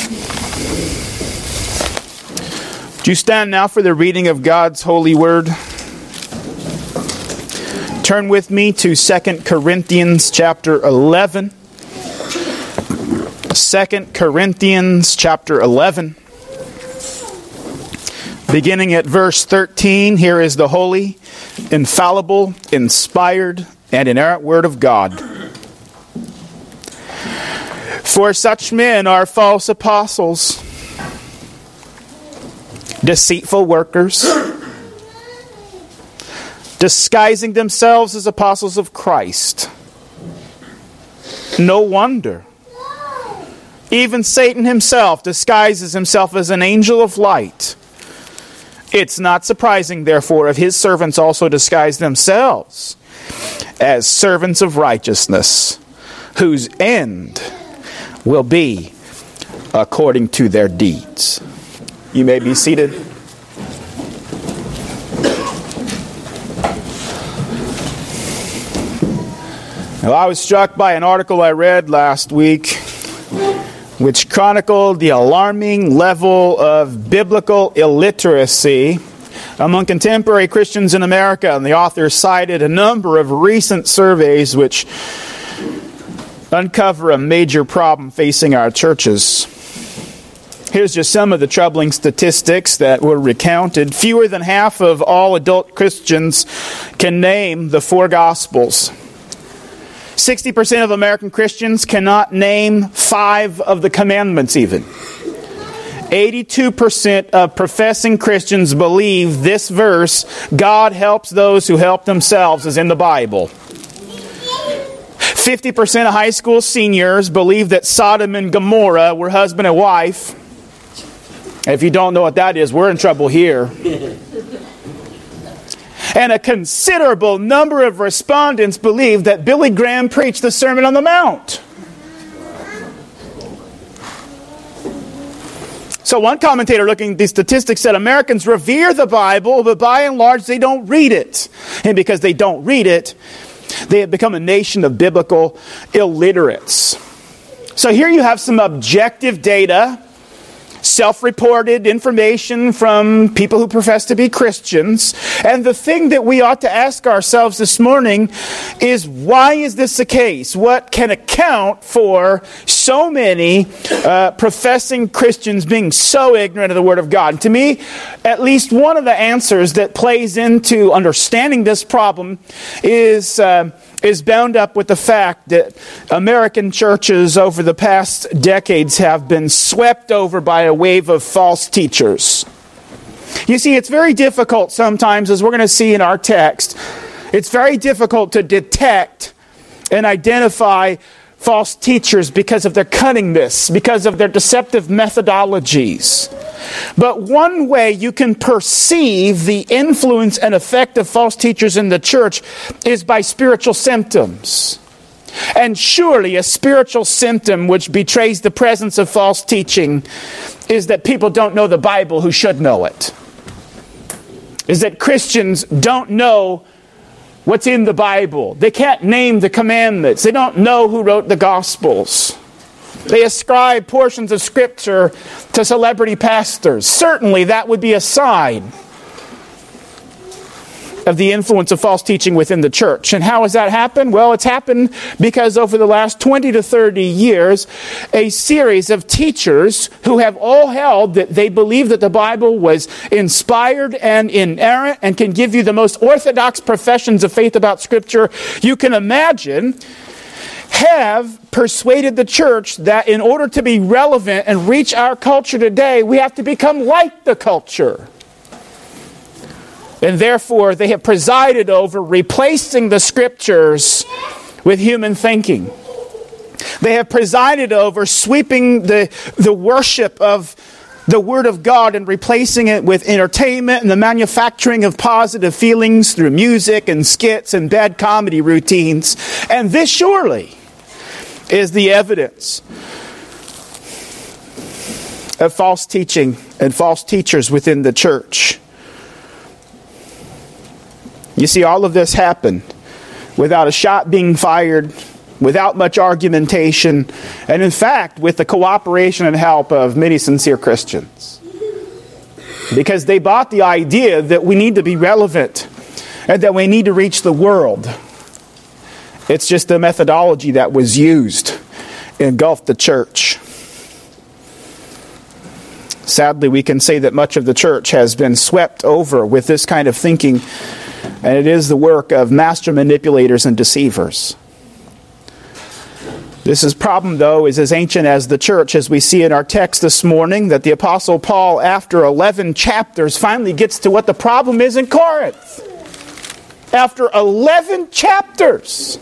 Do you stand now for the reading of God's holy word? Turn with me to 2 Corinthians chapter 11. 2 Corinthians chapter 11. Beginning at verse 13, here is the holy, infallible, inspired, and inerrant word of God. For such men are false apostles, deceitful workers, disguising themselves as apostles of Christ. No wonder. Even Satan himself disguises himself as an angel of light. It's not surprising, therefore, if his servants also disguise themselves as servants of righteousness, whose end will be according to their deeds. You may be seated. Now, I was struck by an article I read last week which chronicled the alarming level of biblical illiteracy among contemporary Christians in America. And the author cited a number of recent surveys which uncover a major problem facing our churches. Here's just some of the troubling statistics that were recounted. Fewer than half of all adult Christians can name the four Gospels. 60% of American Christians cannot name 5 of the commandments even. 82% of professing Christians believe this verse, God helps those who help themselves, is in the Bible. 50% of high school seniors believe that Sodom and Gomorrah were husband and wife. If you don't know what that is, we're in trouble here. And a considerable number of respondents believe that Billy Graham preached the Sermon on the Mount. So one commentator looking at these statistics said Americans revere the Bible, but by and large they don't read it. And because they don't read it, they have become a nation of biblical illiterates. So here you have some objective data, self-reported information from people who profess to be Christians. And the thing that we ought to ask ourselves this morning is, why is this the case? What can account for so many professing Christians being so ignorant of the Word of God? And to me, at least one of the answers that plays into understanding this problem is bound up with the fact that American churches over the past decades have been swept over by a wave of false teachers. You see, it's very difficult sometimes, as we're going to see in our text, it's very difficult to detect and identify false teachers because of their cunningness, because of their deceptive methodologies. But one way you can perceive the influence and effect of false teachers in the church is by spiritual symptoms. And surely a spiritual symptom which betrays the presence of false teaching is that people don't know the Bible who should know it. Is that Christians don't know what's in the Bible. They can't name the commandments. They don't know who wrote the Gospels. They ascribe portions of Scripture to celebrity pastors. Certainly that would be a sign of the influence of false teaching within the church. And how has that happened? Well, it's happened because over the last 20 to 30 years, a series of teachers who have all held that they believe that the Bible was inspired and inerrant and can give you the most orthodox professions of faith about Scripture you can imagine, have persuaded the church that in order to be relevant and reach our culture today, we have to become like the culture. And therefore, they have presided over replacing the Scriptures with human thinking. They have presided over sweeping the worship of the Word of God and replacing it with entertainment and the manufacturing of positive feelings through music and skits and bad comedy routines. And this surely is the evidence of false teaching and false teachers within the church. You see, all of this happened without a shot being fired, without much argumentation, and in fact, with the cooperation and help of many sincere Christians. Because they bought the idea that we need to be relevant and that we need to reach the world. It's just the methodology that was used engulfed the church. Sadly, we can say that much of the church has been swept over with this kind of thinking, and it is the work of master manipulators and deceivers. This problem, though, is as ancient as the church, as we see in our text this morning, that the Apostle Paul, after 11 chapters, finally gets to what the problem is in Corinth. After 11 chapters,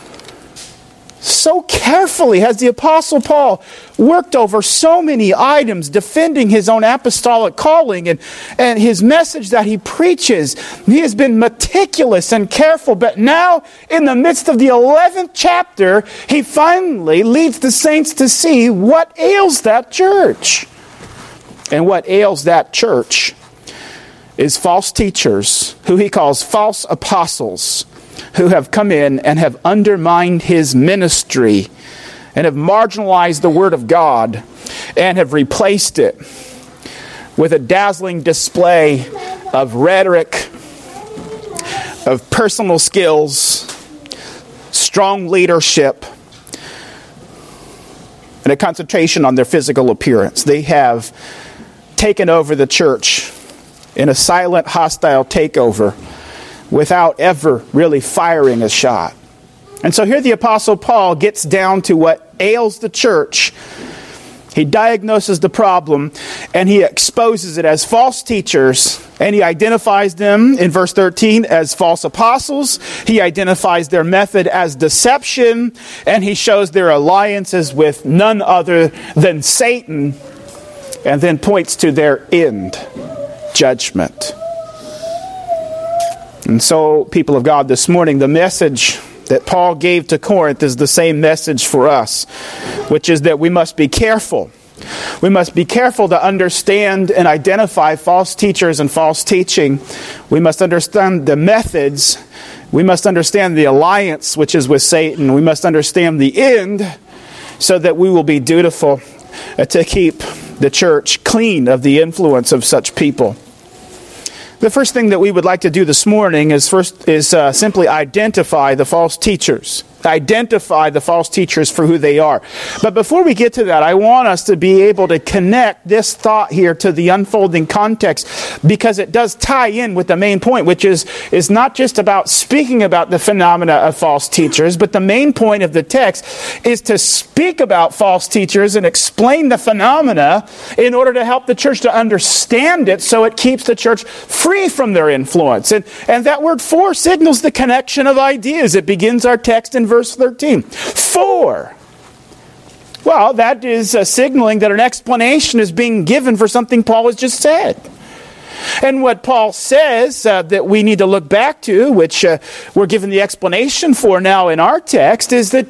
so carefully has the Apostle Paul worked over so many items, defending his own apostolic calling and his message that he preaches. He has been meticulous and careful, but now in the midst of the 11th chapter, he finally leads the saints to see what ails that church. And what ails that church is false teachers, who he calls false apostles, who have come in and have undermined his ministry and have marginalized the Word of God and have replaced it with a dazzling display of rhetoric, of personal skills, strong leadership, and a concentration on their physical appearance. They have taken over the church in a silent, hostile takeover without ever really firing a shot. And so here the Apostle Paul gets down to what ails the church. He diagnoses the problem and he exposes it as false teachers, and he identifies them in verse 13 as false apostles. He identifies their method as deception, and he shows their alliances with none other than Satan, and then points to their end, judgment. And so, people of God, this morning, the message that Paul gave to Corinth is the same message for us, which is that we must be careful. We must be careful to understand and identify false teachers and false teaching. We must understand the methods. We must understand the alliance, which is with Satan. We must understand the end, so that we will be dutiful to keep the church clean of the influence of such people. The first thing that we would like to do this morning is simply identify the false teachers. Identify the false teachers for who they are. But before we get to that, I want us to be able to connect this thought here to the unfolding context, because it does tie in with the main point, which is not just about speaking about the phenomena of false teachers, but the main point of the text is to speak about false teachers and explain the phenomena in order to help the church to understand it, so it keeps the church free from their influence. And that word "for" signals the connection of ideas. It begins our text in verse 13. For. Well, that is signaling that an explanation is being given for something Paul has just said. And what Paul says that we need to look back to, which we're given the explanation for now in our text, is that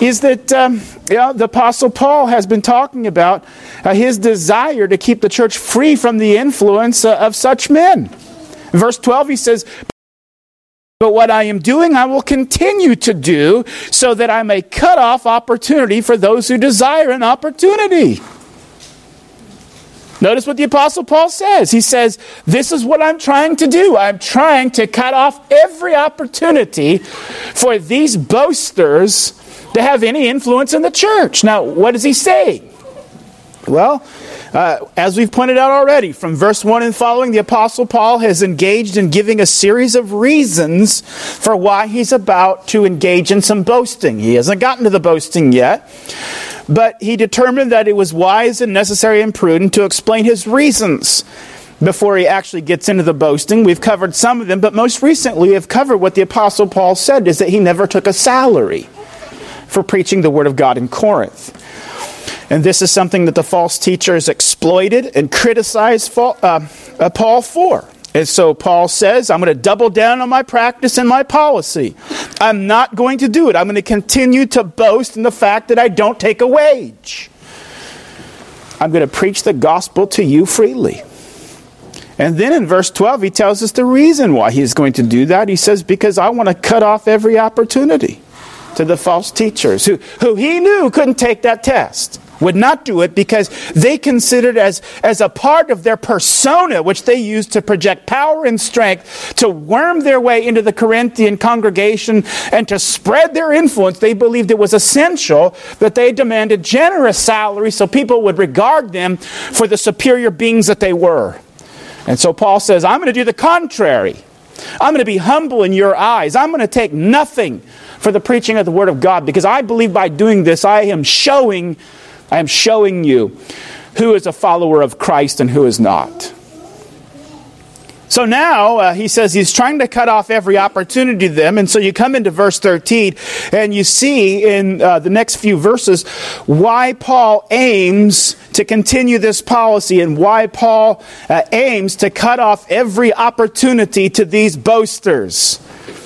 the Apostle Paul has been talking about his desire to keep the church free from the influence of such men. In verse 12 he says, "But what I am doing, I will continue to do, so that I may cut off opportunity for those who desire an opportunity." Notice what the Apostle Paul says. He says, this is what I'm trying to do. I'm trying to cut off every opportunity for these boasters to have any influence in the church. Now, what is he saying? Well, as we've pointed out already, from verse 1 and following, the Apostle Paul has engaged in giving a series of reasons for why he's about to engage in some boasting. He hasn't gotten to the boasting yet, but he determined that it was wise and necessary and prudent to explain his reasons before he actually gets into the boasting. We've covered some of them, but most recently we have covered what the Apostle Paul said, is that he never took a salary for preaching the Word of God in Corinth. And this is something that the false teachers exploited and criticized Paul for. And so Paul says, I'm going to double down on my practice and my policy. I'm not going to do it. I'm going to continue to boast in the fact that I don't take a wage. I'm going to preach the gospel to you freely. And then in verse 12, he tells us the reason why he's going to do that. He says, because I want to cut off every opportunity. to the false teachers who he knew couldn't take that test, would not do it because they considered as a part of their persona, which they used to project power and strength, to worm their way into the Corinthian congregation and to spread their influence. They believed it was essential that they demanded generous salaries so people would regard them for the superior beings that they were. And so Paul says, I'm going to do the contrary. I'm going to be humble in your eyes. I'm going to take nothing for the preaching of the Word of God, because I believe by doing this I am showing you who is a follower of Christ and who is not. So now he says he's trying to cut off every opportunity to them. And so you come into verse 13 and you see in the next few verses why Paul aims to continue this policy and why Paul aims to cut off every opportunity to these boasters.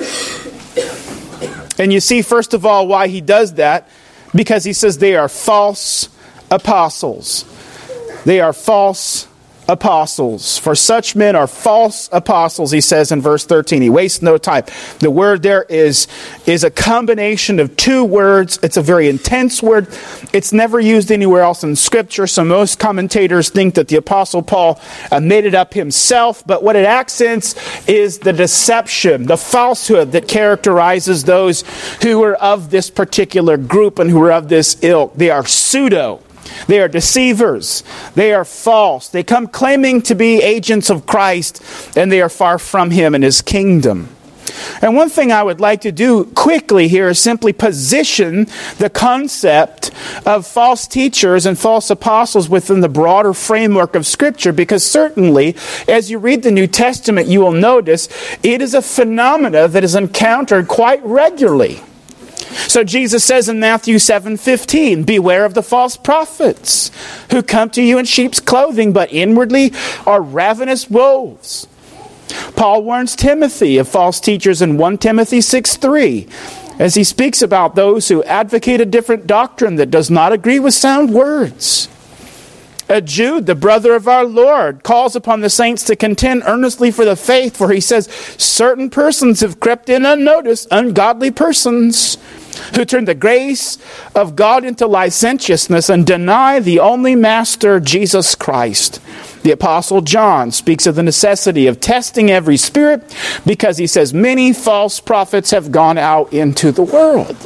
And you see, first of all, why he does that. Because he says they are false apostles. They are false apostles. For such men are false apostles, he says in verse 13. He wastes no time. The word there is a combination of two words. It's a very intense word. It's never used anywhere else in Scripture, so most commentators think that the Apostle Paul made it up himself. But what it accents is the deception, the falsehood that characterizes those who are of this particular group and who are of this ilk. They are pseudo. They are deceivers. They are false. They come claiming to be agents of Christ, and they are far from Him and His kingdom. And one thing I would like to do quickly here is simply position the concept of false teachers and false apostles within the broader framework of Scripture, because certainly, as you read the New Testament, you will notice it is a phenomena that is encountered quite regularly. So Jesus says in Matthew 7:15, beware of the false prophets who come to you in sheep's clothing, but inwardly are ravenous wolves. Paul warns Timothy of false teachers in 1 Timothy 6:3, as he speaks about those who advocate a different doctrine that does not agree with sound words. Jude, the brother of our Lord, calls upon the saints to contend earnestly for the faith, for he says, certain persons have crept in unnoticed, ungodly persons, who turn the grace of God into licentiousness and deny the only Master, Jesus Christ. The Apostle John speaks of the necessity of testing every spirit, because he says many false prophets have gone out into the world.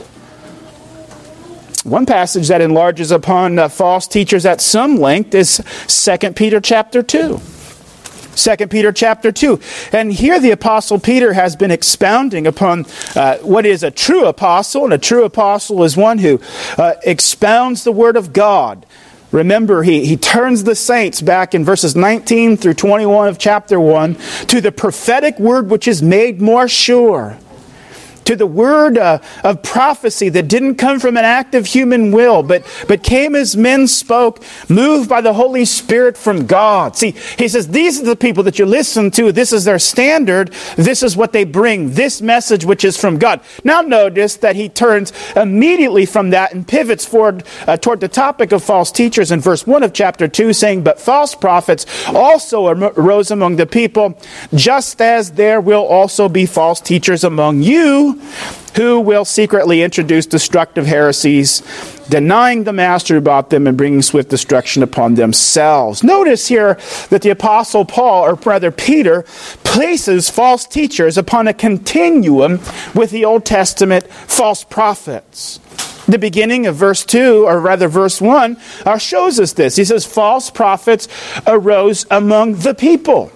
One passage that enlarges upon false teachers at some length is 2 Peter chapter 2. 2 Peter chapter 2. And here the Apostle Peter has been expounding upon what is a true apostle. And a true apostle is one who expounds the Word of God. Remember, he turns the saints back in verses 19 through 21 of chapter 1 to the prophetic word which is made more sure. To the word of prophecy that didn't come from an act of human will, but came as men spoke, moved by the Holy Spirit from God. See, he says, these are the people that you listen to. This is their standard. This is what they bring. This message which is from God. Now notice that he turns immediately from that and pivots forward toward the topic of false teachers in verse 1 of chapter 2, saying, but false prophets also arose among the people, just as there will also be false teachers among you, who will secretly introduce destructive heresies, denying the master who bought them and bringing swift destruction upon themselves. Notice here that the Apostle Paul, or rather Peter, places false teachers upon a continuum with the Old Testament false prophets. The beginning of verse 2, or rather verse 1, shows us this. He says, false prophets arose among the people,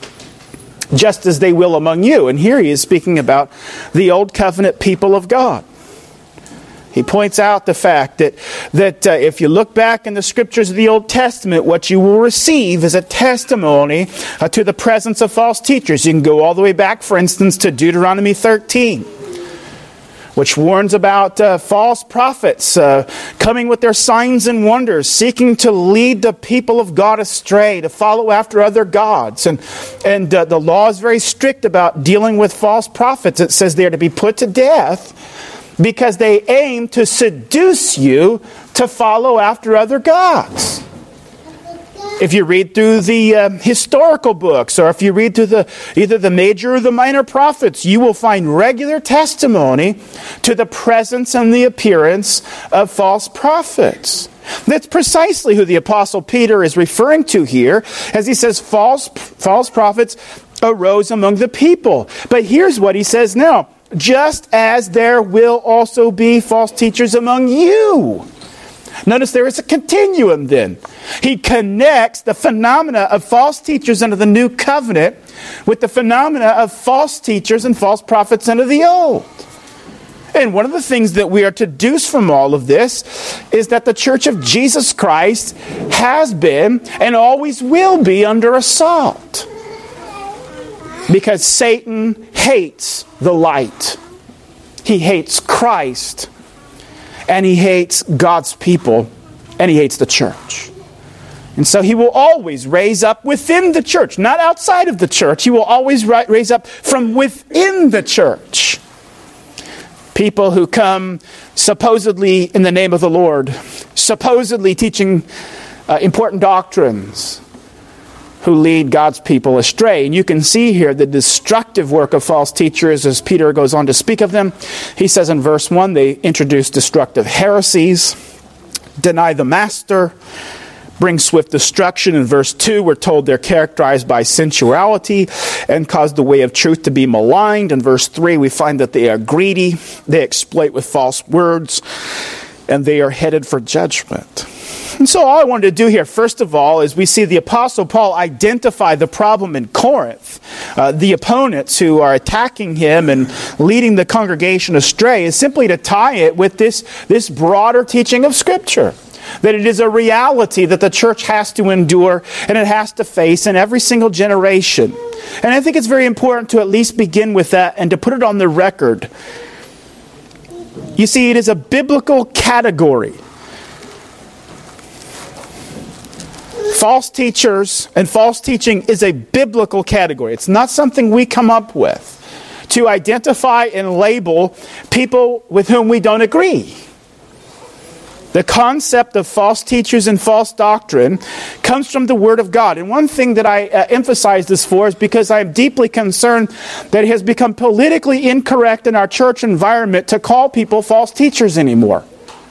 just as they will among you. And here he is speaking about the Old Covenant people of God. He points out the fact that if you look back in the Scriptures of the Old Testament, what you will receive is a testimony to the presence of false teachers. You can go all the way back, for instance, to Deuteronomy 13. Which warns about false prophets coming with their signs and wonders, seeking to lead the people of God astray, to follow after other gods. And the law is very strict about dealing with false prophets. It says they are to be put to death because they aim to seduce you to follow after other gods. If you read through the historical books, or if you read through either the major or the minor prophets, you will find regular testimony to the presence and the appearance of false prophets. That's precisely who the Apostle Peter is referring to here, as he says false prophets arose among the people. But here's what he says now: just as there will also be false teachers among you. Notice there is a continuum then. He connects the phenomena of false teachers under the new covenant with the phenomena of false teachers and false prophets under the old. And one of the things that we are to deduce from all of this is that the Church of Jesus Christ has been and always will be under assault. Because Satan hates the light. He hates Christ. And he hates God's people, and he hates the church. And so he will always raise up within the church, not outside of the church. He will always raise up from within the church people who come supposedly in the name of the Lord, supposedly teaching important doctrines, who lead God's people astray. And you can see here the destructive work of false teachers as Peter goes on to speak of them. He says in verse 1, they introduce destructive heresies, deny the master, bring swift destruction. In verse 2, we're told they're characterized by sensuality and cause the way of truth to be maligned. In verse 3, we find that they are greedy, they exploit with false words, and they are headed for judgment. And so all I wanted to do here, first of all, is we see the Apostle Paul identify the problem in Corinth. The opponents who are attacking him and leading the congregation astray is simply to tie it with this broader teaching of Scripture. That it is a reality that the church has to endure and it has to face in every single generation. And I think it's very important to at least begin with that and to put it on the record. You see, it is a biblical category. False teachers and false teaching is a biblical category. It's not something we come up with to identify and label people with whom we don't agree. The concept of false teachers and false doctrine comes from the Word of God. And one thing that I emphasize this for is because I am deeply concerned that it has become politically incorrect in our church environment to call people false teachers anymore.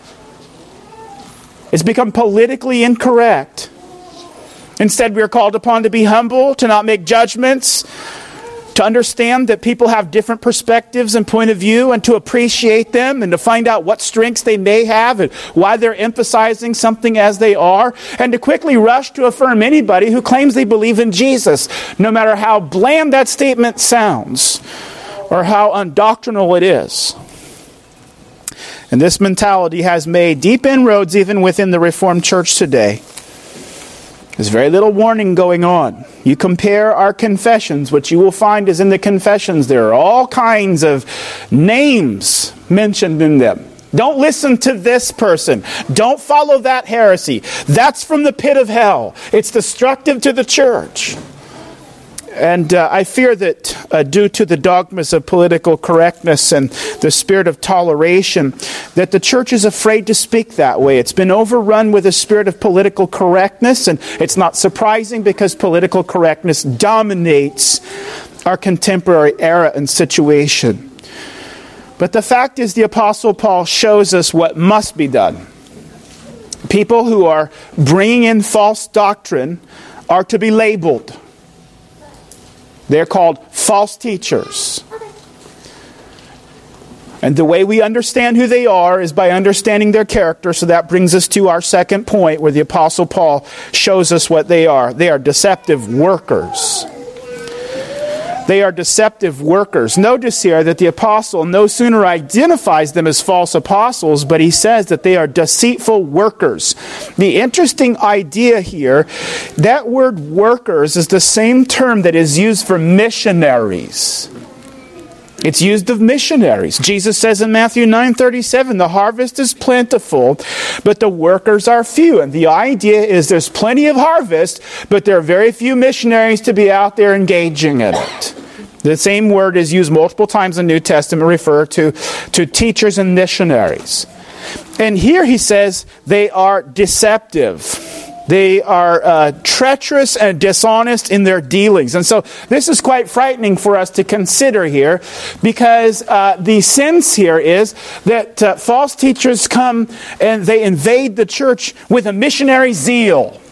It's become politically incorrect. Instead, we are called upon to be humble, to not make judgments, to understand that people have different perspectives and point of view, and to appreciate them, and to find out what strengths they may have and why they're emphasizing something as they are, and to quickly rush to affirm anybody who claims they believe in Jesus, no matter how bland that statement sounds or how undoctrinal it is. And this mentality has made deep inroads even within the Reformed Church today. There's very little warning going on. You compare our confessions, what you will find is in the confessions there are all kinds of names mentioned in them. Don't listen to this person. Don't follow that heresy. That's from the pit of hell. It's destructive to the church. And I fear that due to the dogmas of political correctness and the spirit of toleration, that the church is afraid to speak that way. It's been overrun with a spirit of political correctness, and it's not surprising because political correctness dominates our contemporary era and situation. But the fact is, the Apostle Paul shows us what must be done. People who are bringing in false doctrine are to be labeled. They're called false teachers. And the way we understand who they are is by understanding their character. So that brings us to our second point where the Apostle Paul shows us what they are. They are deceptive workers. They are deceptive workers. Notice here that the apostle no sooner identifies them as false apostles, but he says that they are deceitful workers. The interesting idea here, that word workers is the same term that is used for missionaries. It's used of missionaries. Jesus says in Matthew 9:37, the harvest is plentiful, but the workers are few. And the idea is there's plenty of harvest, but there are very few missionaries to be out there engaging in it. The same word is used multiple times in the New Testament, refer to teachers and missionaries. And here he says they are deceptive. They are treacherous and dishonest in their dealings. And so this is quite frightening for us to consider here, because the sense here is that false teachers come and they invade the church with a missionary zeal,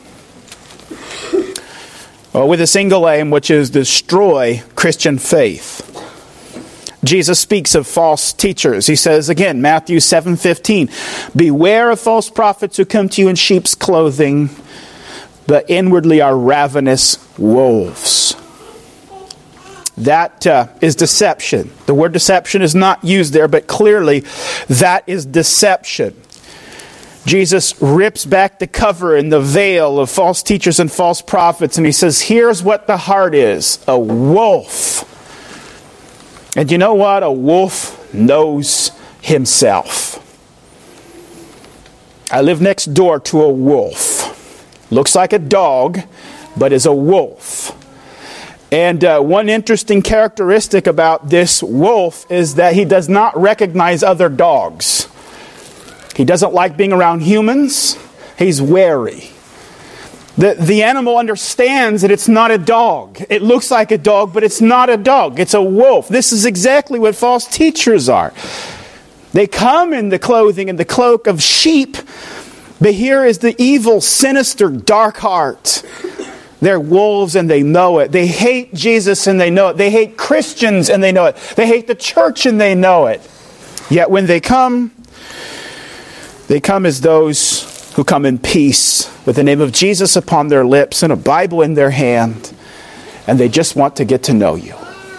or with a single aim, which is destroy Christian faith. Jesus speaks of false teachers. He says again, Matthew 7:15, beware of false prophets who come to you in sheep's clothing, but inwardly are ravenous wolves. That is deception. The word deception is not used there, but clearly that is deception. Jesus rips back the cover and the veil of false teachers and false prophets, and he says, here's what the heart is, a wolf. And you know what? A wolf knows himself. I live next door to a wolf. Looks like a dog, but is a wolf. And one interesting characteristic about this wolf is that he does not recognize other dogs. He doesn't like being around humans. He's wary. The animal understands that it's not a dog. It looks like a dog, but it's not a dog. It's a wolf. This is exactly what false teachers are. They come in the clothing and the cloak of sheep, but here is the evil, sinister, dark heart. They're wolves and they know it. They hate Jesus and they know it. They hate Christians and they know it. They hate the church and they know it. Yet when they come as those who come in peace with the name of Jesus upon their lips and a Bible in their hand, and they just want to get to know you.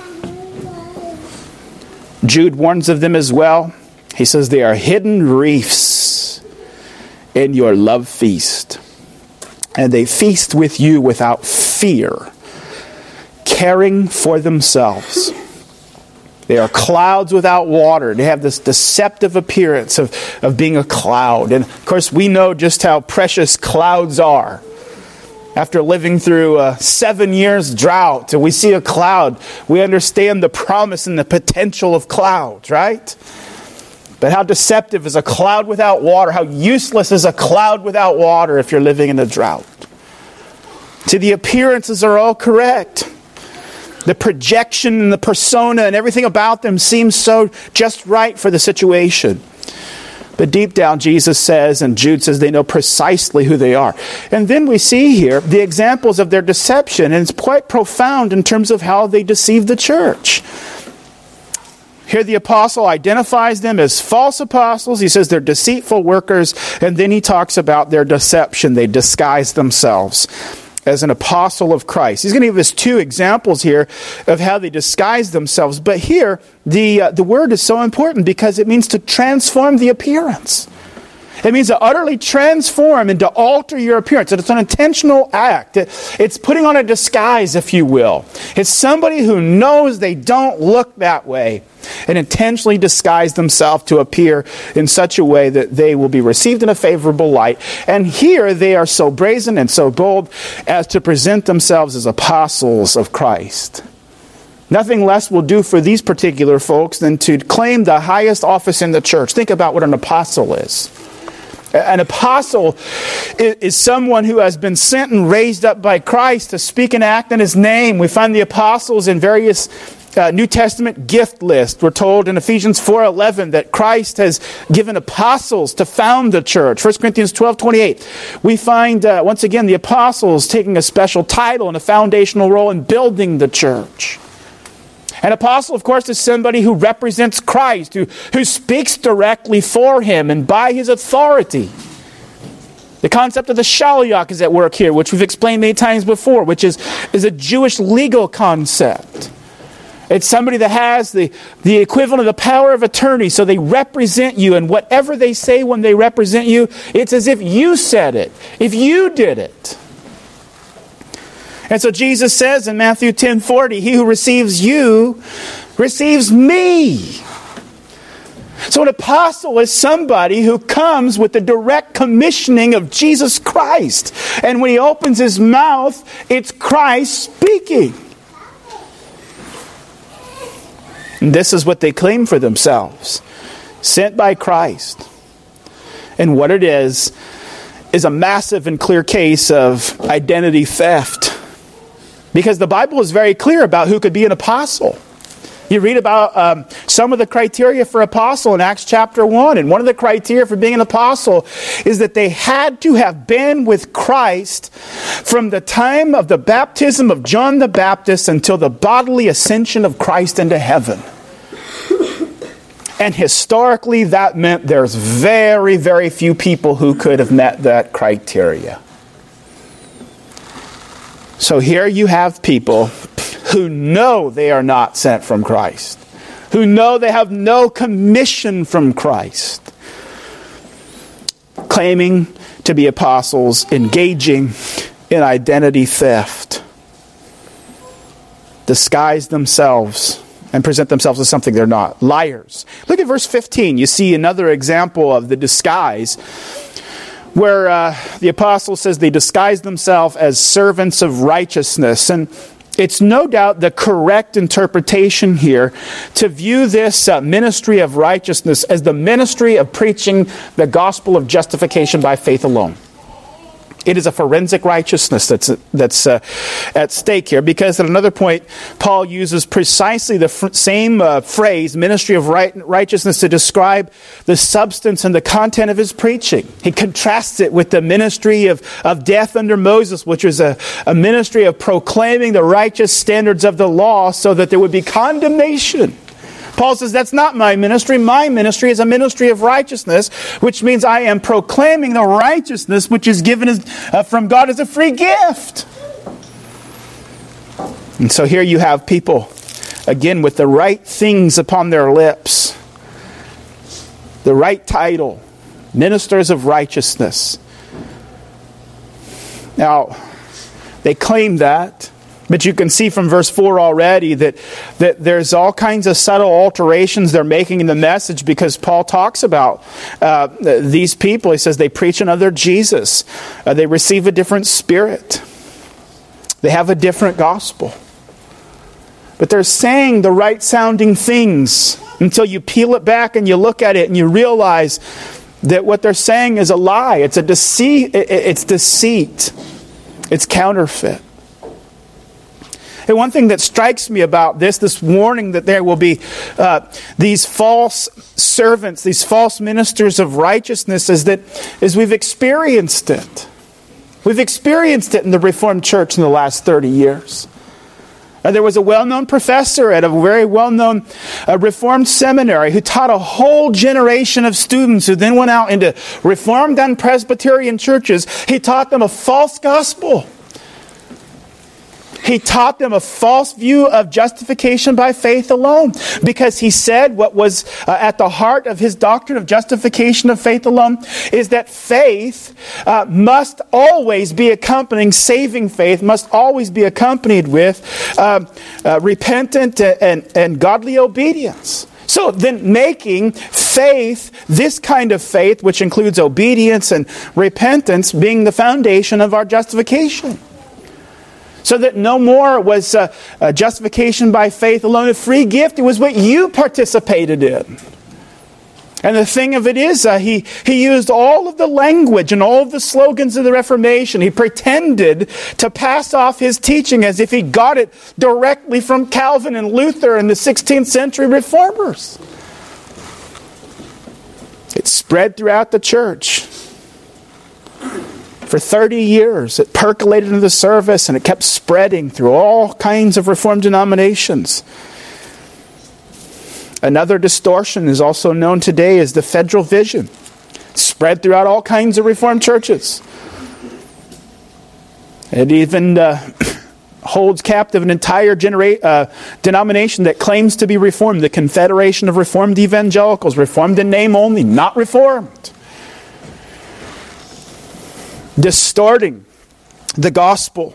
Jude warns of them as well. He says they are hidden reefs in your love feast, and they feast with you without fear, caring for themselves. They are clouds without water. They have this deceptive appearance of being a cloud. And of course, we know just how precious clouds are. After living through 7 years drought, and we see a cloud, we understand the promise and the potential of clouds, right? But how deceptive is a cloud without water? How useless is a cloud without water if you're living in a drought? See, the appearances are all correct. The projection and the persona and everything about them seems so just right for the situation. But deep down, Jesus says, and Jude says, they know precisely who they are. And then we see here the examples of their deception, and it's quite profound in terms of how they deceive the church. Here the apostle identifies them as false apostles. He says they're deceitful workers, and then he talks about their deception. They disguise themselves as an apostle of Christ. He's going to give us two examples here of how they disguise themselves. But here, the word is so important because it means to transform the appearance. It means to utterly transform and to alter your appearance. It's an intentional act. It's putting on a disguise, if you will. It's somebody who knows they don't look that way and intentionally disguise themselves to appear in such a way that they will be received in a favorable light. And here they are so brazen and so bold as to present themselves as apostles of Christ. Nothing less will do for these particular folks than to claim the highest office in the church. Think about what an apostle is. An apostle is someone who has been sent and raised up by Christ to speak and act in His name. We find the apostles in various New Testament gift lists. We're told in Ephesians 4:11 that Christ has given apostles to found the church. 1 Corinthians 12:28. We find, once again, the apostles taking a special title and a foundational role in building the church. An apostle, of course, is somebody who represents Christ, who speaks directly for Him and by His authority. The concept of the shaliach is at work here, which we've explained many times before, which is a Jewish legal concept. It's somebody that has the equivalent of the power of attorney, so they represent you, and whatever they say when they represent you, it's as if you said it, if you did it. And so Jesus says in Matthew 10:40, he who receives you receives me. So an apostle is somebody who comes with the direct commissioning of Jesus Christ. And when he opens his mouth, it's Christ speaking. And this is what they claim for themselves. Sent by Christ. And what it is is a massive and clear case of identity theft. Because the Bible is very clear about who could be an apostle. You read about some of the criteria for apostle in Acts chapter 1. And one of the criteria for being an apostle is that they had to have been with Christ from the time of the baptism of John the Baptist until the bodily ascension of Christ into heaven. And historically, that meant there's very, very few people who could have met that criteria. So here you have people who know they are not sent from Christ, who know they have no commission from Christ, claiming to be apostles, engaging in identity theft, disguise themselves and present themselves as something they're not. Liars. Look at verse 15. You see another example of the disguise where the apostle says they disguise themselves as servants of righteousness. And it's no doubt the correct interpretation here to view this ministry of righteousness as the ministry of preaching the gospel of justification by faith alone. It is a forensic righteousness that's at stake here, because at another point, Paul uses precisely the same phrase, ministry of righteousness, to describe the substance and the content of his preaching. He contrasts it with the ministry of death under Moses, which was a ministry of proclaiming the righteous standards of the law so that there would be condemnation. Paul says, that's not my ministry. My ministry is a ministry of righteousness, which means I am proclaiming the righteousness which is given from God as a free gift. And so here you have people, again, with the right things upon their lips, the right title, ministers of righteousness. Now, they claim that. But you can see from verse 4 already that there's all kinds of subtle alterations they're making in the message, because Paul talks about these people. He says they preach another Jesus. They receive a different spirit. They have a different gospel. But they're saying the right sounding things until you peel it back and you look at it and you realize that what they're saying is a lie. It's a deceit. It's deceit. It's counterfeit. And one thing that strikes me about this warning that there will be these false servants, these false ministers of righteousness, is we've experienced it. We've experienced it in the Reformed Church in the last 30 years. There was a well-known professor at a very well-known Reformed seminary who taught a whole generation of students who then went out into Reformed and Presbyterian churches. He taught them a false gospel. He taught them a false view of justification by faith alone, because he said what was at the heart of his doctrine of justification of faith alone is that faith must always be accompanying, saving faith must always be accompanied with repentant and godly obedience. So then making faith, this kind of faith, which includes obedience and repentance, being the foundation of our justification. So that no more was justification by faith alone a free gift. It was what you participated in. And the thing of it is, he used all of the language and all of the slogans of the Reformation. He pretended to pass off his teaching as if he got it directly from Calvin and Luther and the 16th century reformers. It spread throughout the church. For 30 years, it percolated into the service and it kept spreading through all kinds of Reformed denominations. Another distortion is also known today as the Federal Vision. It spread throughout all kinds of Reformed churches. It even holds captive an entire denomination that claims to be Reformed, the Confederation of Reformed Evangelicals, Reformed in name only, not Reformed. Distorting the gospel.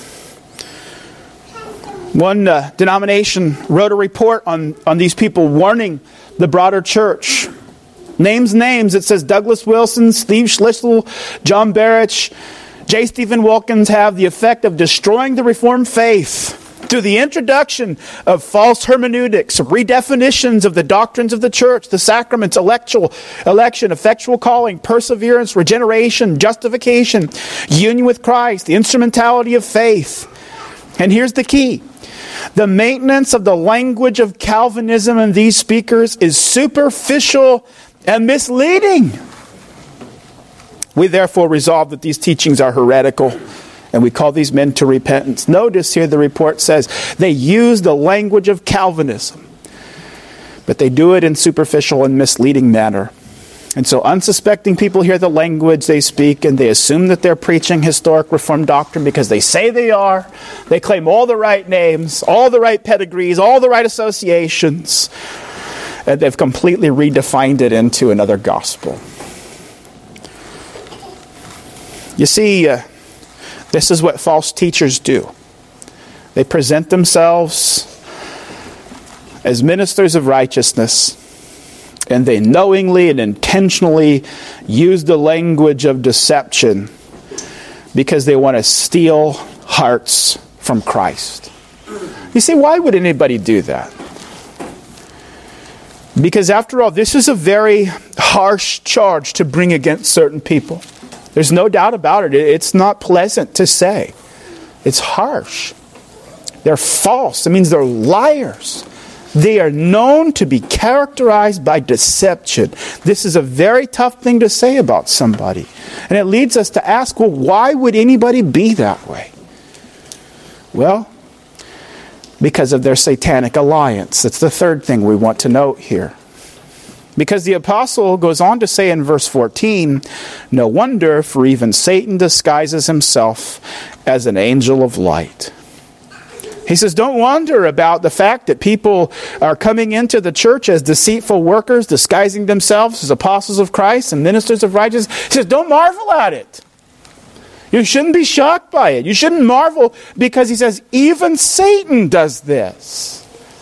One denomination wrote a report on these people, warning the broader church. Names. It says Douglas Wilson, Steve Schlissel, John Barrett, J. Stephen Wilkins have the effect of destroying the Reformed faith. Through the introduction of false hermeneutics, redefinitions of the doctrines of the church, the sacraments, election, effectual calling, perseverance, regeneration, justification, union with Christ, the instrumentality of faith. And here's the key. The maintenance of the language of Calvinism in these speakers is superficial and misleading. We therefore resolve that these teachings are heretical, and we call these men to repentance. Notice here the report says they use the language of Calvinism, but they do it in superficial and misleading manner. And so unsuspecting people hear the language they speak, and they assume that they're preaching historic Reformed doctrine because they say they are. They claim all the right names, all the right pedigrees, all the right associations, and they've completely redefined it into another gospel. You see, this is what false teachers do. They present themselves as ministers of righteousness, and they knowingly and intentionally use the language of deception because they want to steal hearts from Christ. You see, why would anybody do that? Because after all, this is a very harsh charge to bring against certain people. There's no doubt about it. It's not pleasant to say. It's harsh. They're false. It means they're liars. They are known to be characterized by deception. This is a very tough thing to say about somebody. And it leads us to ask, well, why would anybody be that way? Well, because of their satanic alliance. That's the third thing we want to note here. Because the apostle goes on to say in verse 14, no wonder, for even Satan disguises himself as an angel of light. He says, don't wonder about the fact that people are coming into the church as deceitful workers, disguising themselves as apostles of Christ and ministers of righteousness. He says, don't marvel at it. You shouldn't be shocked by it. You shouldn't marvel because he says, even Satan does this.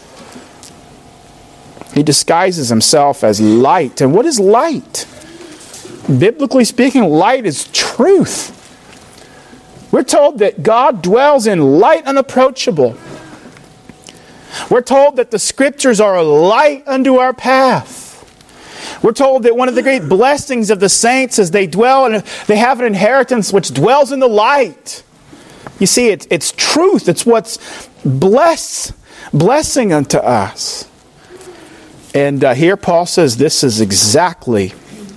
He disguises himself as light. And what is light? Biblically speaking, light is truth. We're told that God dwells in light unapproachable. We're told that the Scriptures are a light unto our path. We're told that one of the great blessings of the saints is they dwell and they have an inheritance which dwells in the light. You see, it's truth. It's what's blessing unto us. And here Paul says this is exactly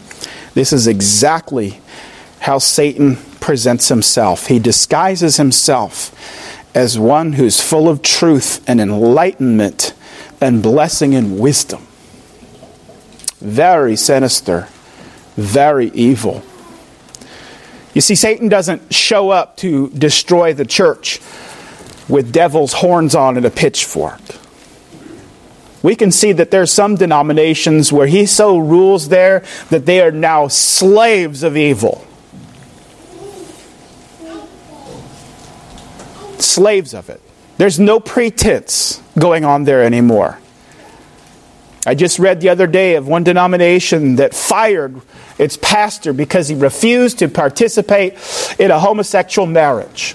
how Satan presents himself. He disguises himself as one who's full of truth and enlightenment and blessing and wisdom. Very sinister, very evil. You see, Satan doesn't show up to destroy the church with devil's horns on and a pitchfork. We can see that there's some denominations where he so rules there that they are now slaves of evil. Slaves of it. There's no pretense going on there anymore. I just read the other day of one denomination that fired its pastor because he refused to participate in a homosexual marriage.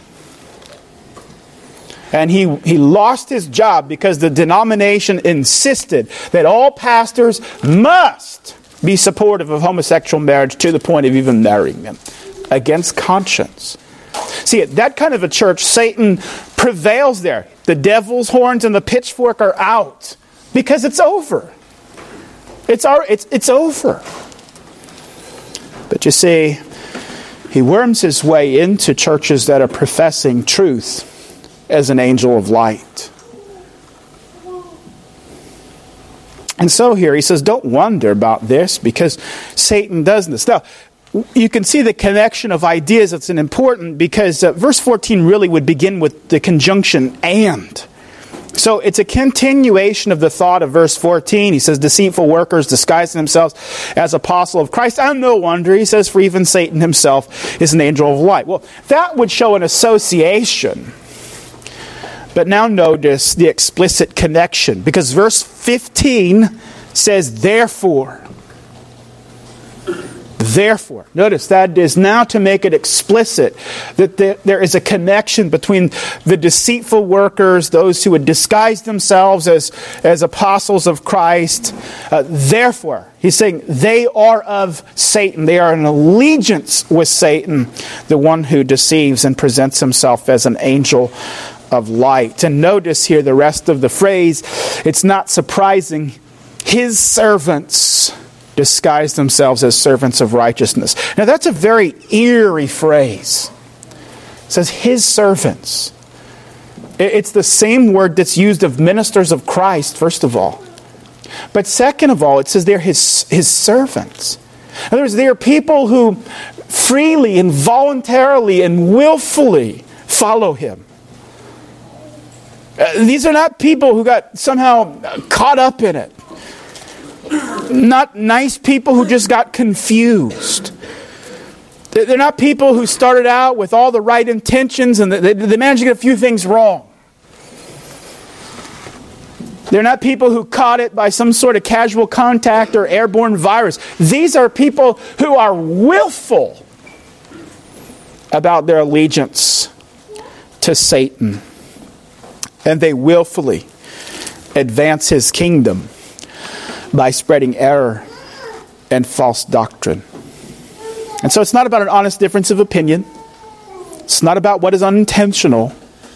And he lost his job because the denomination insisted that all pastors must be supportive of homosexual marriage to the point of even marrying them against conscience. See, at that kind of a church, Satan prevails there. The devil's horns and the pitchfork are out because it's over. It's over. But you see, he worms his way into churches that are professing truth as an angel of light. And so here he says, don't wonder about this because Satan does this. Now, you can see the connection of ideas. It's important because verse 14 really would begin with the conjunction and. So it's a continuation of the thought of verse 14. He says, deceitful workers disguising themselves as apostle of Christ. And no wonder, he says, for even Satan himself is an angel of light. Well, that would show an association. But now notice the explicit connection. Because verse 15 says, therefore. Therefore, notice that is now to make it explicit that there is a connection between the deceitful workers, those who would disguise themselves as apostles of Christ. Therefore, he's saying they are of Satan. They are in allegiance with Satan, the one who deceives and presents himself as an angel of light. And notice here the rest of the phrase. It's not surprising. His servants disguise themselves as servants of righteousness. Now that's a very eerie phrase. It says his servants. It's the same word that's used of ministers of Christ, first of all. But second of all, it says they're his servants. In other words, they are people who freely and voluntarily and willfully follow him. These are not people who got somehow caught up in it. Not nice people who just got confused. They're not people who started out with all the right intentions and they managed to get a few things wrong. They're not people who caught it by some sort of casual contact or airborne virus. These are people who are willful about their allegiance to Satan. And they willfully advance his kingdom by spreading error and false doctrine. And so it's not about an honest difference of opinion. It's not about what is unintentional.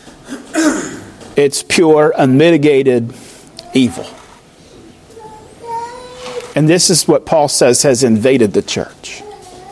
It's pure, unmitigated evil. And this is what Paul says has invaded the church.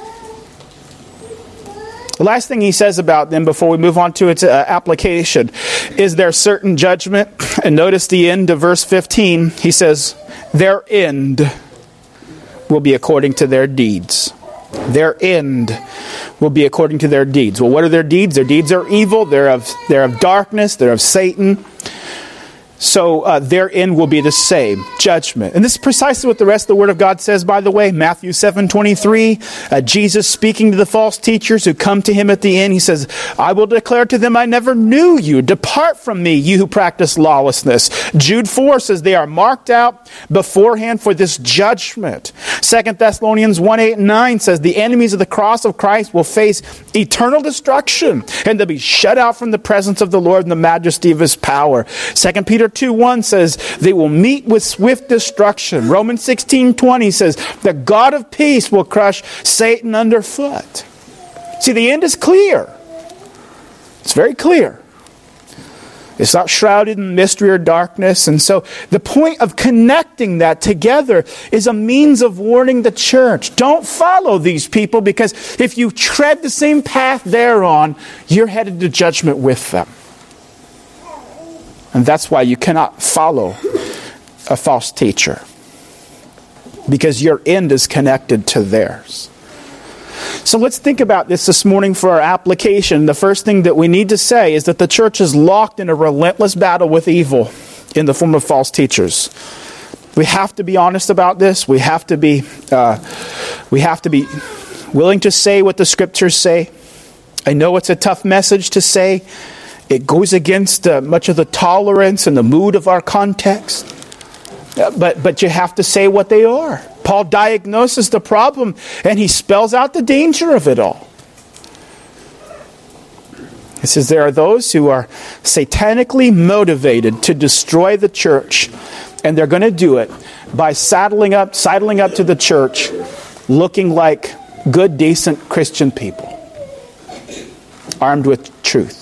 The last thing he says about them before we move on to its application is their certain judgment. And notice the end of verse 15. He says, their end will be according to their deeds. Their end will be according to their deeds. Well, what are their deeds? Their deeds are evil. They're of darkness. They're of Satan. So their end will be the same, judgment. And this is precisely what the rest of the Word of God says, by the way. Matthew 7:23, Jesus speaking to the false teachers who come to him at the end, he says, I will declare to them, I never knew you. Depart from me, you who practice lawlessness. Jude 4 says they are marked out beforehand for this judgment. 2 Thessalonians 1:8-9 says the enemies of the cross of Christ will face eternal destruction, and they'll be shut out from the presence of the Lord and the majesty of his power. 2 Peter 2:1 says they will meet with swift destruction. Romans 16:20 says the God of peace will crush Satan underfoot. See, the end is clear. It's very clear. It's not shrouded in mystery or darkness. And so the point of connecting that together is a means of warning the church. Don't follow these people, because if you tread the same path they're on, you're headed to judgment with them. And that's why you cannot follow a false teacher, because your end is connected to theirs. So let's think about this morning for our application. The first thing that we need to say is that the church is locked in a relentless battle with evil in the form of false teachers. We have to be honest about this. We have to be willing to say what the Scriptures say. I know it's a tough message to say. It goes against much of the tolerance and the mood of our context. But you have to say what they are. Paul diagnoses the problem and he spells out the danger of it all. He says there are those who are satanically motivated to destroy the church, and they're going to do it by sidling up to the church looking like good, decent Christian people, armed with truth.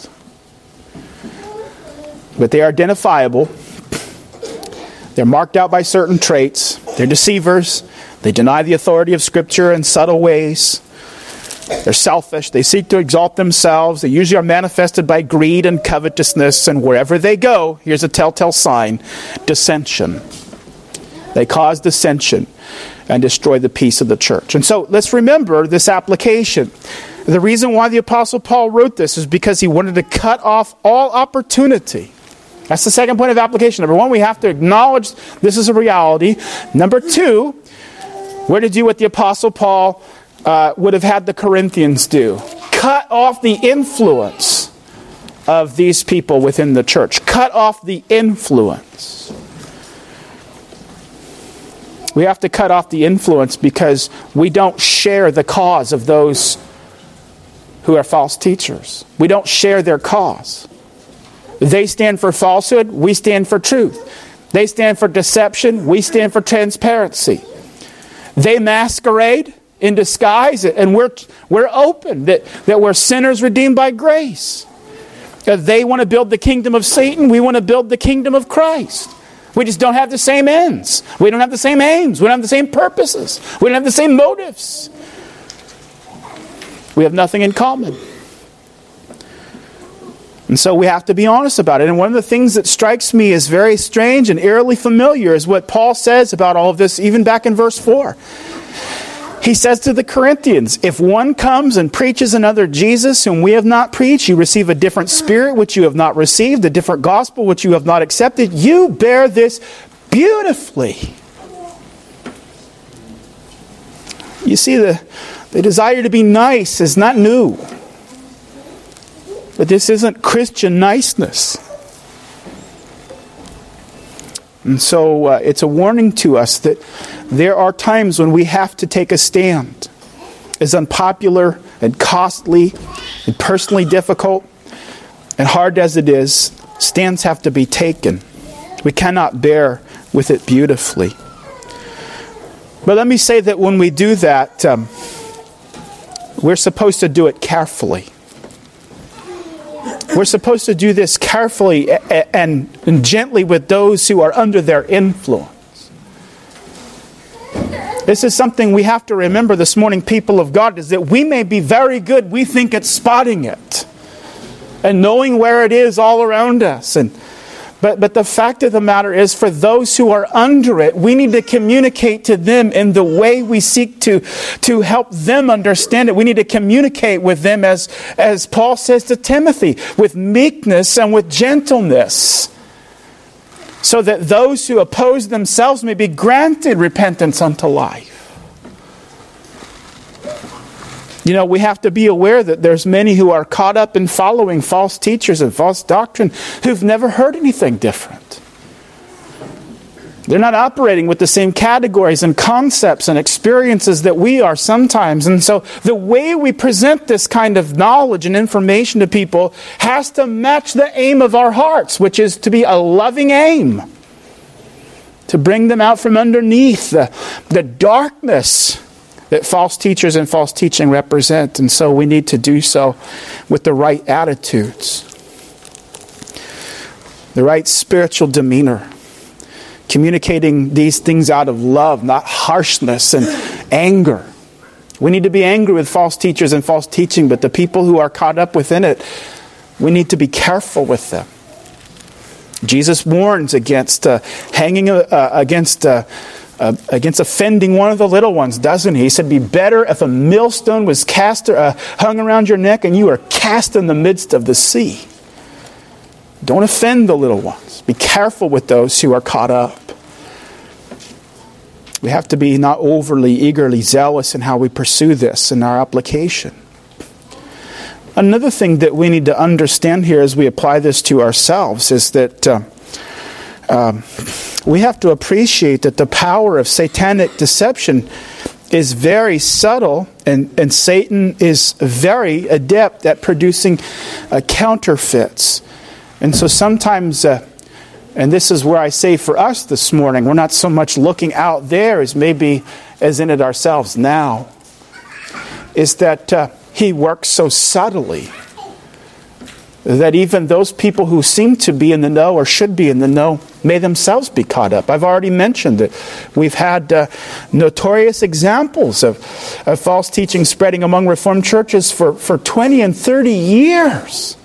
But they are identifiable. They're marked out by certain traits. They're deceivers. They deny the authority of Scripture in subtle ways. They're selfish. They seek to exalt themselves. They usually are manifested by greed and covetousness. And wherever they go, here's a telltale sign: dissension. They cause dissension and destroy the peace of the church. And so let's remember this application. The reason why the Apostle Paul wrote this is because he wanted to cut off all opportunity. That's the second point of application. Number one, we have to acknowledge this is a reality. Number two, we're to do what the Apostle Paul would have had the Corinthians do. Cut off the influence of these people within the church. Cut off the influence. We have to cut off the influence because we don't share the cause of those who are false teachers. We don't share their cause. They stand for falsehood, we stand for truth. They stand for deception, we stand for transparency. They masquerade in disguise, and we're open, that we're sinners redeemed by grace. They want to build the kingdom of Satan, we want to build the kingdom of Christ. We just don't have the same ends. We don't have the same aims. We don't have the same purposes. We don't have the same motives. We have nothing in common. And so we have to be honest about it. And one of the things that strikes me as very strange and eerily familiar is what Paul says about all of this, even back in verse 4. He says to the Corinthians, if one comes and preaches another Jesus whom we have not preached, you receive a different spirit which you have not received, a different gospel which you have not accepted. You bear this beautifully. You see, the desire to be nice is not new. But this isn't Christian niceness. And so it's a warning to us that there are times when we have to take a stand. As unpopular and costly and personally difficult and hard as it is, stands have to be taken. We cannot bear with it beautifully. But let me say that when we do that, we're supposed to do it carefully. We're supposed to do this carefully and gently with those who are under their influence. This is something we have to remember this morning, people of God, is that we may be very good, we think, at spotting it and knowing where it is all around us. But the fact of the matter is, for those who are under it, we need to communicate to them in the way we seek to help them understand it. We need to communicate with them, as Paul says to Timothy, with meekness and with gentleness, so that those who oppose themselves may be granted repentance unto life. You know, we have to be aware that there's many who are caught up in following false teachers and false doctrine who've never heard anything different. They're not operating with the same categories and concepts and experiences that we are sometimes. And so the way we present this kind of knowledge and information to people has to match the aim of our hearts, which is to be a loving aim. To bring them out from underneath the darkness that false teachers and false teaching represent. And so we need to do so with the right attitudes, the right spiritual demeanor, communicating these things out of love, not harshness and anger. We need to be angry with false teachers and false teaching, but the people who are caught up within it, we need to be careful with them. Jesus warns against against offending one of the little ones, doesn't he? He said, be better if a millstone was hung around your neck and you are cast in the midst of the sea. Don't offend the little ones. Be careful with those who are caught up. We have to be not overly eagerly zealous in how we pursue this in our application. Another thing that we need to understand here as we apply this to ourselves is that we have to appreciate that the power of satanic deception is very subtle, and Satan is very adept at producing counterfeits. And so sometimes, and this is where I say for us this morning, we're not so much looking out there as maybe as in it ourselves now, is that he works so subtly that even those people who seem to be in the know or should be in the know may themselves be caught up. I've already mentioned that we've had notorious examples of false teaching spreading among Reformed churches for 20 and 30 years.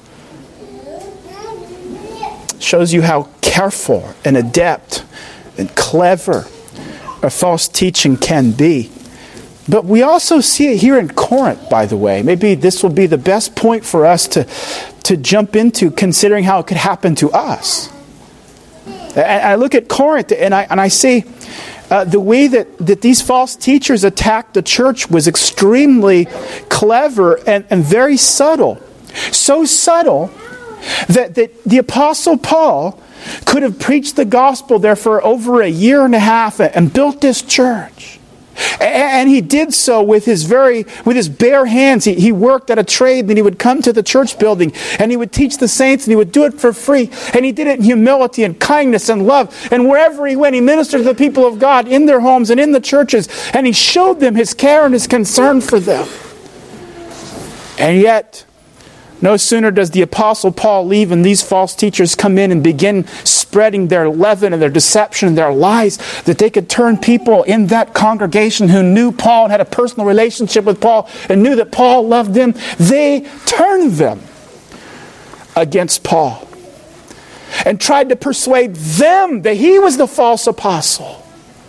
Shows you how careful and adept and clever a false teaching can be. But we also see it here in Corinth, by the way. Maybe this will be the best point for us to jump into, considering how it could happen to us. And I look at Corinth and I see the way that these false teachers attacked the church was extremely clever and very subtle. So subtle that the Apostle Paul could have preached the gospel there for over a year and a half and built this church. And he did so with his bare hands. He worked at a trade, and he would come to the church building, and he would teach the saints, and he would do it for free. And he did it in humility and kindness and love. And wherever he went, he ministered to the people of God in their homes and in the churches. And he showed them his care and his concern for them. And yet, no sooner does the Apostle Paul leave and these false teachers come in and begin spreading their leaven and their deception and their lies, that they could turn people in that congregation who knew Paul and had a personal relationship with Paul and knew that Paul loved them. They turned them against Paul and tried to persuade them that he was the false apostle.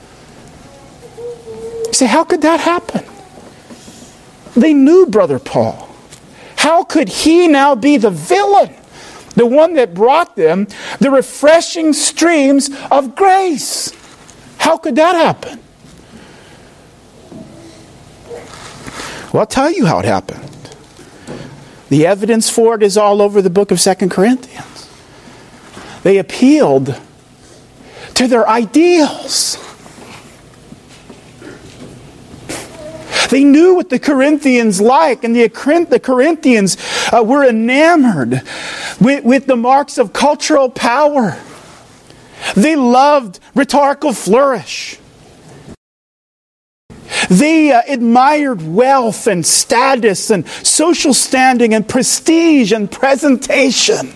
You say, how could that happen? They knew Brother Paul. How could he now be the villain? The one that brought them the refreshing streams of grace. How could that happen? Well, I'll tell you how it happened. The evidence for it is all over the book of 2 Corinthians. They appealed to their ideals. They knew what the Corinthians liked, and the Corinthians were enamored with the marks of cultural power. They loved rhetorical flourish. They admired wealth and status and social standing and prestige and presentation.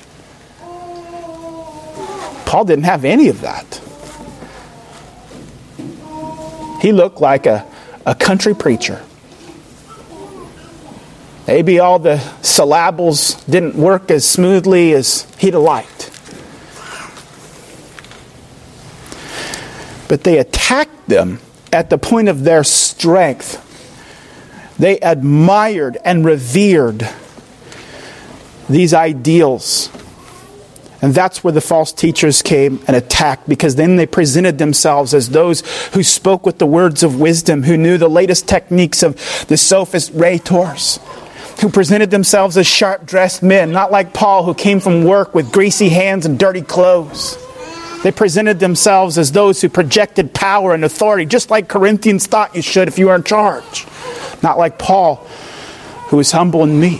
Paul didn't have any of that. He looked like a country preacher. Maybe all the syllables didn't work as smoothly as he'd have liked. But they attacked them at the point of their strength. They admired and revered these ideals. And that's where the false teachers came and attacked, because then they presented themselves as those who spoke with the words of wisdom, who knew the latest techniques of the sophist rhetors, who presented themselves as sharp-dressed men, not like Paul, who came from work with greasy hands and dirty clothes. They presented themselves as those who projected power and authority, just like Corinthians thought you should if you were in charge. Not like Paul, who was humble and meek.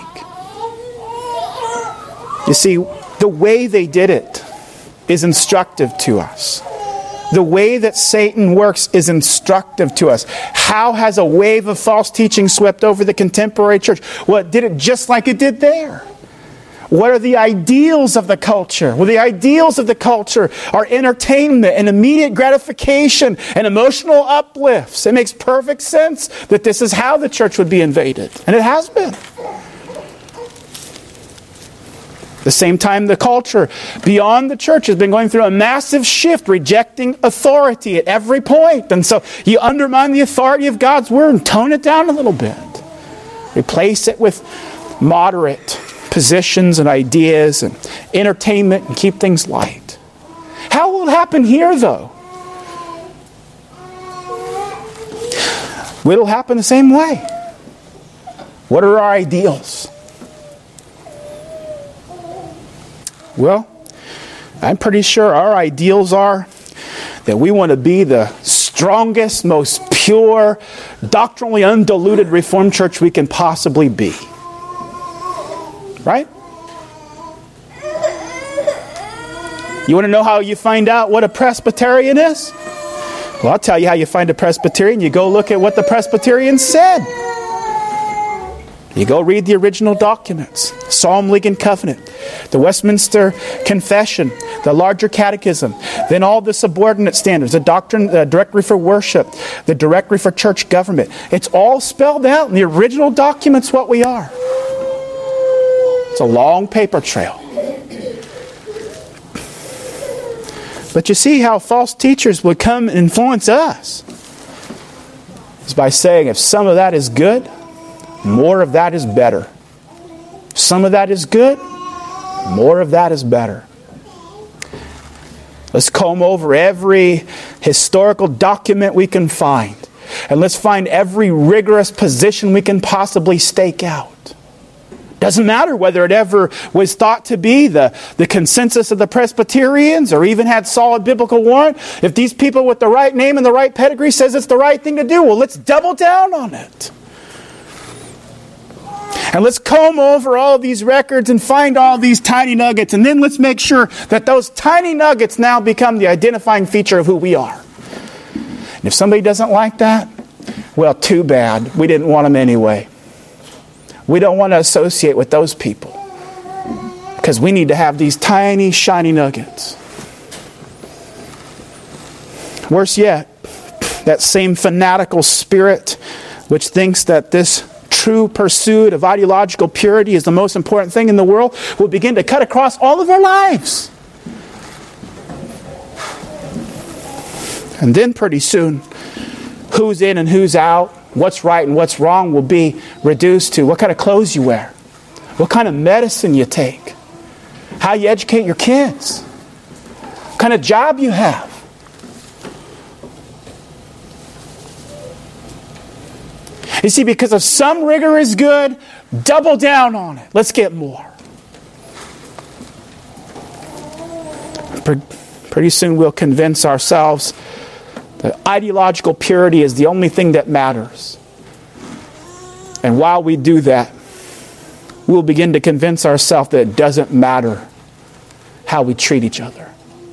You see, the way they did it is instructive to us. The way that Satan works is instructive to us. How has a wave of false teaching swept over the contemporary church? Well, it did it just like it did there. What are the ideals of the culture? Well, the ideals of the culture are entertainment and immediate gratification and emotional uplifts. It makes perfect sense that this is how the church would be invaded. And it has been. At the same time, the culture beyond the church has been going through a massive shift, rejecting authority at every point. And so you undermine the authority of God's Word and tone it down a little bit. Replace it with moderate positions and ideas and entertainment and keep things light. How will it happen here, though? It'll happen the same way. What are our ideals? Well, I'm pretty sure our ideals are that we want to be the strongest, most pure, doctrinally undiluted Reformed church we can possibly be. Right? You want to know how you find out what a Presbyterian is? Well, I'll tell you how you find a Presbyterian. You go look at what the Presbyterians said. You go read the original documents, Psalm, League, and Covenant, the Westminster Confession, the larger catechism, then all the subordinate standards, the doctrine, the directory for worship, the directory for church government. It's all spelled out in the original documents what we are. It's a long paper trail. But you see how false teachers would come and influence us. It's by saying if some of that is good, more of that is better. Some of that is good, more of that is better. Let's comb over every historical document we can find. And let's find every rigorous position we can possibly stake out. Doesn't matter whether it ever was thought to be the consensus of the Presbyterians or even had solid biblical warrant. If these people with the right name and the right pedigree says it's the right thing to do, well, let's double down on it. And let's comb over all of these records and find all these tiny nuggets. And then let's make sure that those tiny nuggets now become the identifying feature of who we are. And if somebody doesn't like that, well, too bad. We didn't want them anyway. We don't want to associate with those people because we need to have these tiny, shiny nuggets. Worse yet, that same fanatical spirit which thinks that this true pursuit of ideological purity is the most important thing in the world will begin to cut across all of our lives. And then pretty soon, who's in and who's out, what's right and what's wrong will be reduced to what kind of clothes you wear, what kind of medicine you take, how you educate your kids, what kind of job you have. You see, because if some rigor is good, double down on it. Let's get more. Pretty soon we'll convince ourselves that ideological purity is the only thing that matters. And while we do that, we'll begin to convince ourselves that it doesn't matter how we treat each other.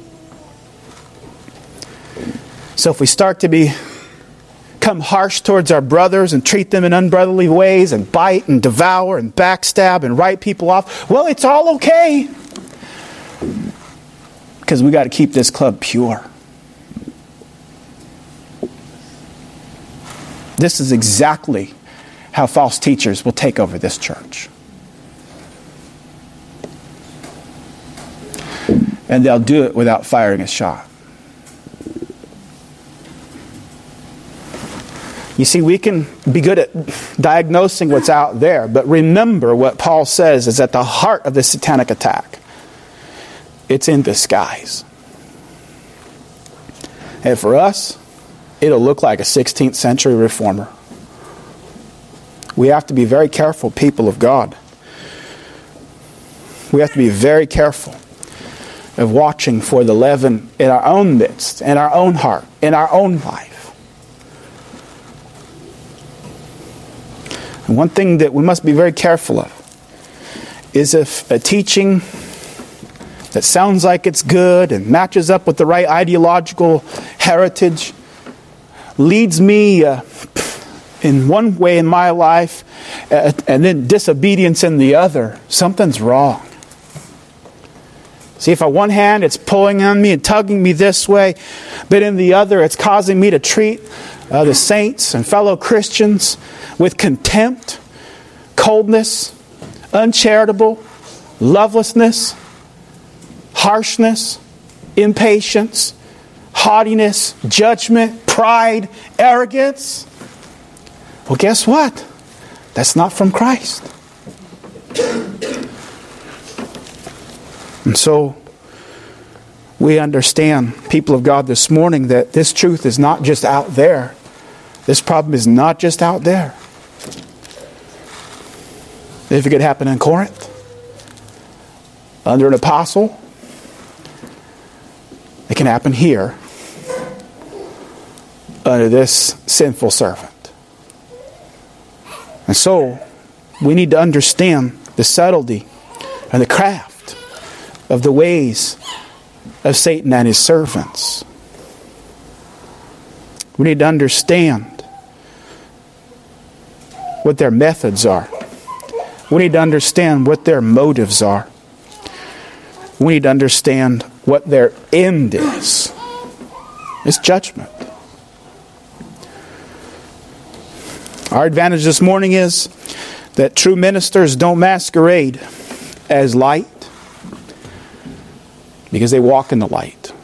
So if we start to become harsh towards our brothers and treat them in unbrotherly ways and bite and devour and backstab and write people off, well, it's all okay. Because we got to keep this club pure. This is exactly how false teachers will take over this church. And they'll do it without firing a shot. You see, we can be good at diagnosing what's out there, but remember what Paul says is at the heart of the satanic attack. It's in disguise. And for us, it'll look like a 16th century reformer. We have to be very careful, people of God. We have to be very careful of watching for the leaven in our own midst, in our own heart, in our own life. And one thing that we must be very careful of is if a teaching that sounds like it's good and matches up with the right ideological heritage leads me in one way in my life and then disobedience in the other, something's wrong. See, if on one hand it's pulling on me and tugging me this way, but in the other it's causing me to treat the saints and fellow Christians with contempt, coldness, uncharitable, lovelessness, harshness, impatience, haughtiness, judgment, pride, arrogance. Well, guess what? That's not from Christ. And so, we understand, people of God, this morning that this truth is not just out there. This problem is not just out there. If it could happen in Corinth, under an apostle, it can happen here, under this sinful servant. And so, we need to understand the subtlety and the craft of the ways of Satan and his servants. We need to understand what their methods are. We need to understand what their motives are. We need to understand what their end is. It's judgment. Our advantage this morning is that true ministers don't masquerade as light because they walk in the light.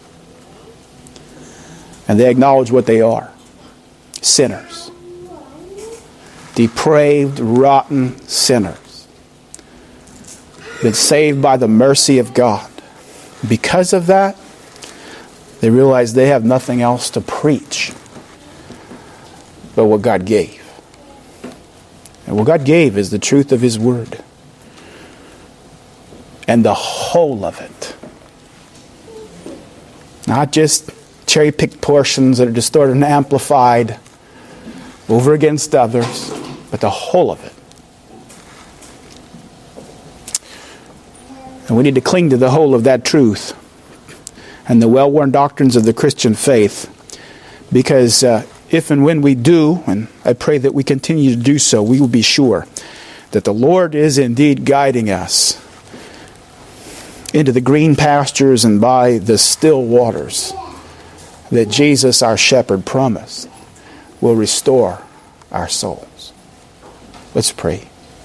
And they acknowledge what they are. Sinners. Depraved, rotten sinners. Been saved by the mercy of God. Because of that, they realize they have nothing else to preach but what God gave. And what God gave is the truth of His Word. and the whole of it. Not just cherry-picked portions that are distorted and amplified over against others, but the whole of it. And we need to cling to the whole of that truth and the well-worn doctrines of the Christian faith, because if and when we do, and I pray that we continue to do so, we will be sure that the Lord is indeed guiding us into the green pastures and by the still waters that Jesus, our shepherd, promised will restore our souls. Let's pray.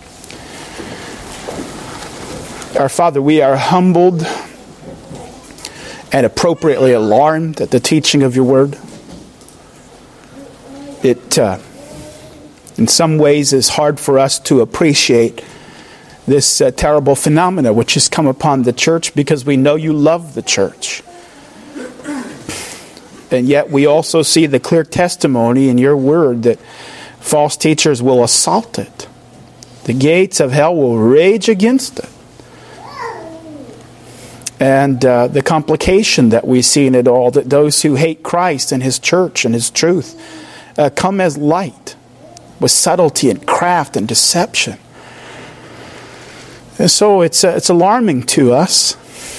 Our Father, we are humbled and appropriately alarmed at the teaching of your word. It, in some ways, is hard for us to appreciate this terrible phenomena which has come upon the church, because we know you love the church. And yet we also see the clear testimony in your word that false teachers will assault it. The gates of hell will rage against it. And the complication that we see in it all, that those who hate Christ and his church and his truth come as light with subtlety and craft and deception. And so it's alarming to us.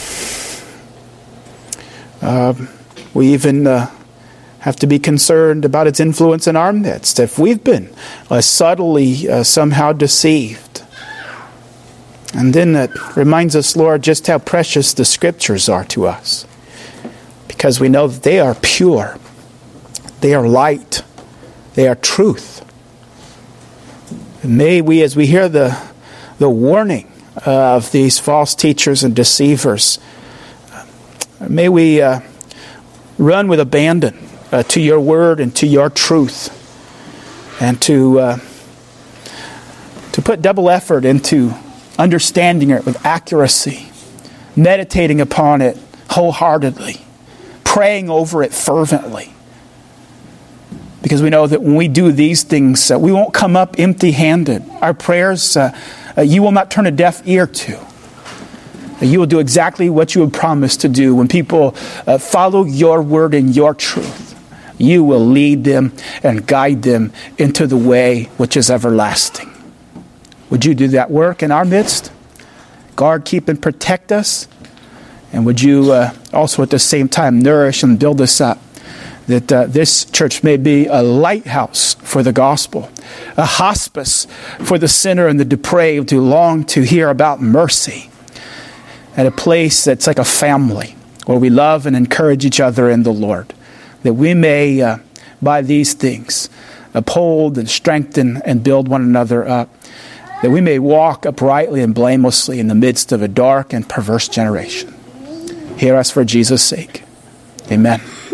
We even have to be concerned about its influence in our midst. If we've been subtly somehow deceived. And then it reminds us, Lord, just how precious the Scriptures are to us. Because we know that they are pure. They are light. They are truth. And may we, as we hear the warning of these false teachers and deceivers, may we run with abandon to your word and to your truth, and to put double effort into understanding it with accuracy, meditating upon it wholeheartedly, praying over it fervently. Because we know that when we do these things, we won't come up empty-handed. Our prayers, you will not turn a deaf ear to. You will do exactly what you have promised to do. When people follow your word and your truth, you will lead them and guide them into the way which is everlasting. Would you do that work in our midst? Guard, keep, and protect us. And would you also at the same time nourish and build us up, that this church may be a lighthouse for the gospel, a hospice for the sinner and the depraved who long to hear about mercy, and a place that's like a family where we love and encourage each other in the Lord, that we may, by these things, uphold and strengthen and build one another up, that we may walk uprightly and blamelessly in the midst of a dark and perverse generation. Hear us for Jesus' sake. Amen.